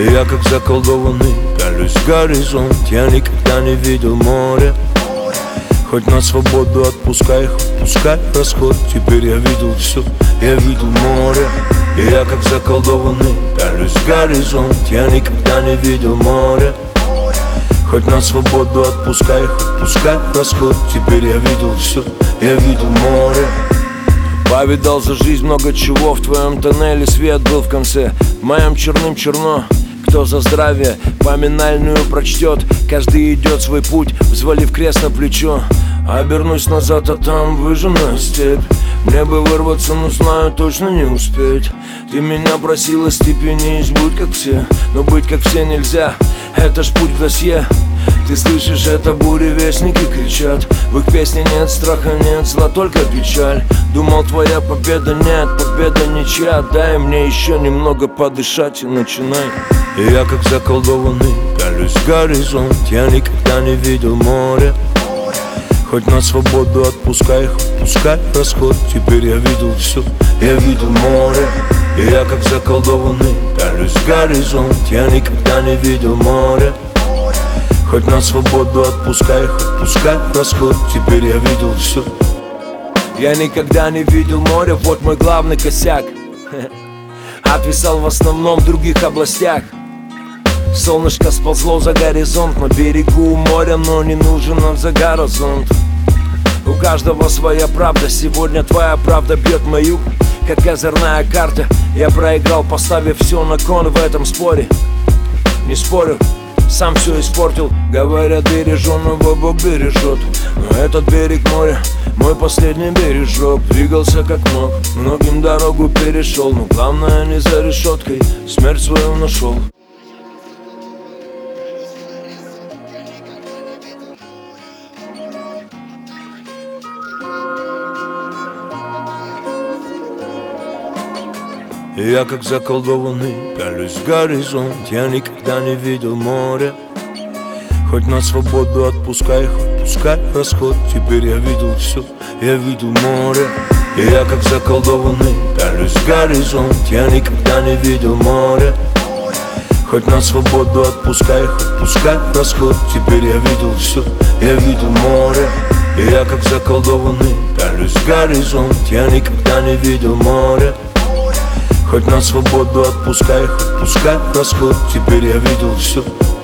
И я как заколдованный пялюсь в горизонт. Я никогда не видел моря. Хоть на свободу отпускай, хоть пускай расход. Теперь я видел все, я видел море. И я как заколдованный пялюсь в горизонт. Я никогда не видел моря. Хоть на свободу отпускай, хоть пускай расход. Теперь я видел все, я видел море. Повидал за жизнь много чего. В твоем тоннеле свет был в конце, в моем черным черно. Кто за здравие поминальную прочтет? Каждый идет свой путь, взвалив крест на плечо. Обернусь назад, а там выжженная степь. Мне бы вырваться, но знаю, точно не успеть. Ты меня просила степенись, будь как все. Но быть как все нельзя, это ж путь в досье. Ты слышишь, это буревестники кричат. В их песне нет страха, нет зла, только печаль. Думал, твоя победа, нет, победа ничья. Дай мне еще немного подышать и начинай. И я как заколдованный пялюсь в горизонт. Я никогда не видел моря. Хоть на свободу отпускай, хоть пускай расход. Теперь я видел все, я видел море. И я как заколдованный пялюсь в горизонт. Я никогда не видел моря. Хоть на свободу отпускай, хоть пускай расход. Теперь я видел все. Я никогда не видел моря, вот мой главный косяк. Отвисал в основном в других областях. Солнышко сползло за горизонт. На берегу моря, но не нужен нам за горизонт. У каждого своя правда. Сегодня твоя правда бьет мою, как козырная карта. Я проиграл, поставив все на кон в этом споре. Не спорю, сам все испортил. Говорят, береженного Бог бережет. Но этот берег моря мой последний бережок. Двигался как мог, многим дорогу перешел. Но главное не за решеткой, смерть свою нашел. И я как заколдованный пялюсь в горизонт. Я никогда не видел моря. Хоть на свободу отпускай, хоть пускай расход. Теперь я видел все, я видел море. И я как заколдованный пялюсь в горизонт. Я никогда не видел моря. Хоть на свободу отпускай, хоть пускай расход. Теперь я видел все, я видел море. И я как заколдованный пялюсь в горизонт. Я никогда не видел моря. Хоть на свободу отпускай, хоть пускай расход. Теперь я видел все.